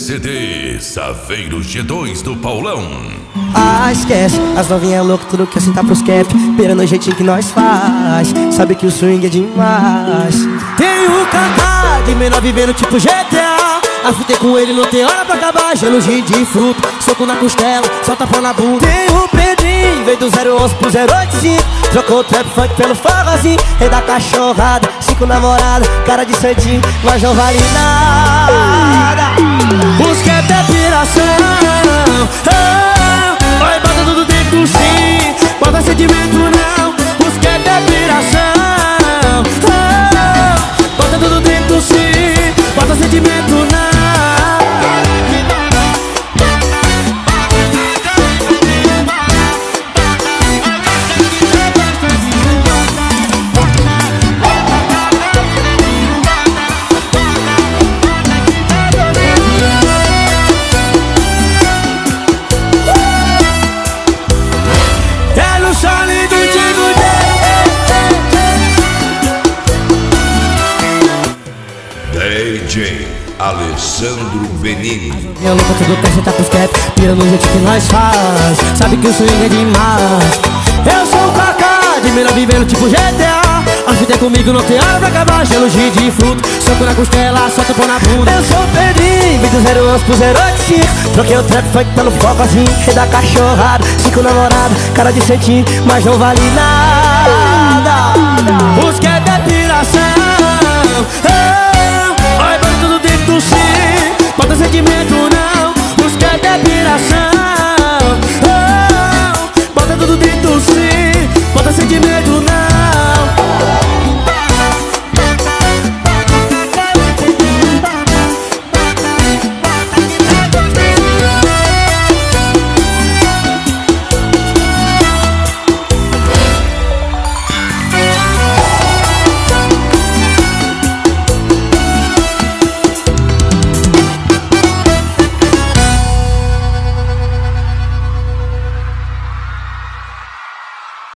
CD Saveiro G2 do Paulão. Ah, esquece, as novinhas loucas, tudo quer sentar pros cap, pera no jeitinho que nós faz. Sabe que o swing é demais. Tem o Kaká de menor vivendo tipo GTA. Afutei com ele, não tem hora pra acabar. Gelo de fruta, soco na costela, solta pão na bunda. Tem o Pedrinho, veio do 011 pro 085. Trocou o trap funk pelo forrozinho. Rei da cachorrada, 5 namoradas, cara de santinho, mas não vale nada. Os que é piração, vai bota tudo dentro do sim, bota sentimento não. Os que é piração, bota tudo dentro do sim, bota sentimento não. DJ Alessandro Benini. Minha louca tudo quer sentar pros cap, pira no jeito que nós faz. Sabe que o swing é demais. Eu sou o Kaká, de menor vivendo tipo GTA. A vida é comigo, não tem hora pra acabar. Gelo de fruta, soco na costela, solta pão na bunda. Eu sou o Pedrinho, vim do 011 pro 085. Troquei o trap funk pelo focozinho. Rei da cachorrada, 5 namoradas, cara de santinho, mas não vale nada. Os que é piração,